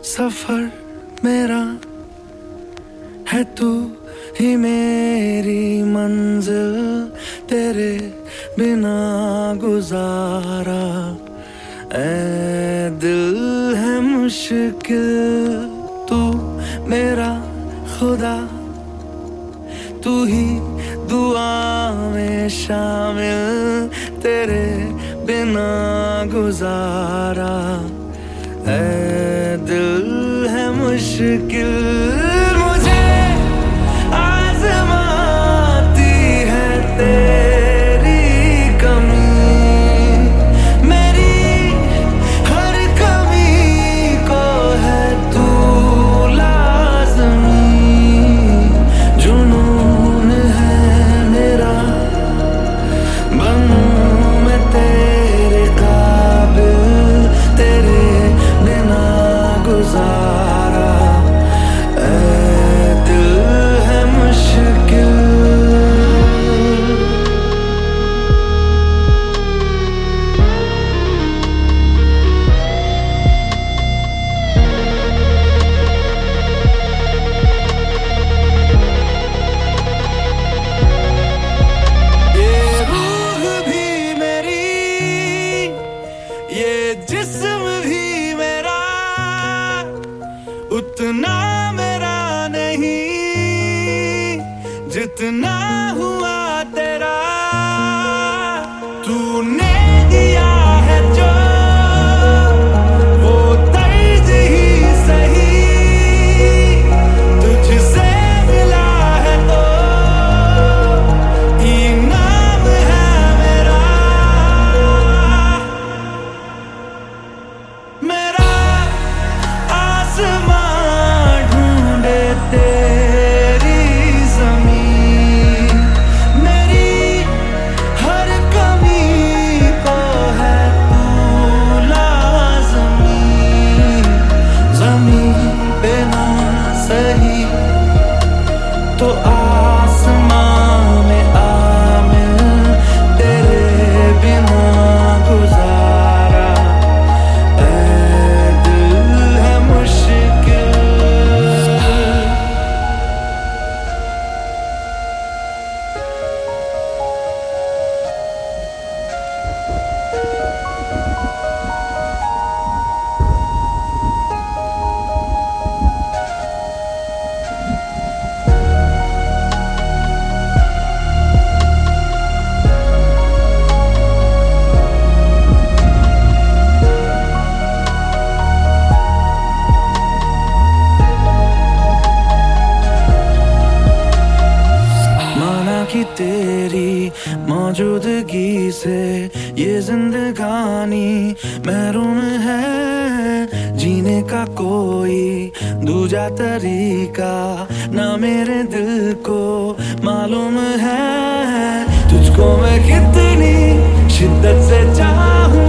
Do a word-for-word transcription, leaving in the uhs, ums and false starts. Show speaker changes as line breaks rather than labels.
सफर मेरा है तू ही मेरी मंजिल, तेरे बिना गुजारा ऐ दिल है मुश्किल। तू मेरा खुदा, तू ही दुआ में शामिल, तेरे बिना गुजारा ऐ दिल है मुश्किल। मुझे आज़माती है तेरी कमी, मेरी हर कमी को है तू लाज़मी। जुनून है मेरा बनूं मैं तेरे काबिल, तेरे बिना गुजारा ऐ दिल है मुश्किल। ये रूह भी मेरी, ये जिस्म भी मेरा, उतना मेरा नहीं जितना हुआ तेरा। तूने दिया है जो वो तर्ज ही सही, तुझसे मिला है तो इनाम है मेरा। मेरा आसमां ढूंढे तेरी ज़मीन, मेरी हर कमी को है तू लाज़मी। ज़मीन पे ना सही तो आसमां में आमिल, तेरे बिना गुजारा ऐ दिल है मुश्किल। माना कि तेरी मौजूदगी से ये जिंदगानी महरूम है, जीने का कोई दूजा तरीका ना मेरे दिल को मालूम है। तुझको मैं कितनी शिद्दत से चाहूं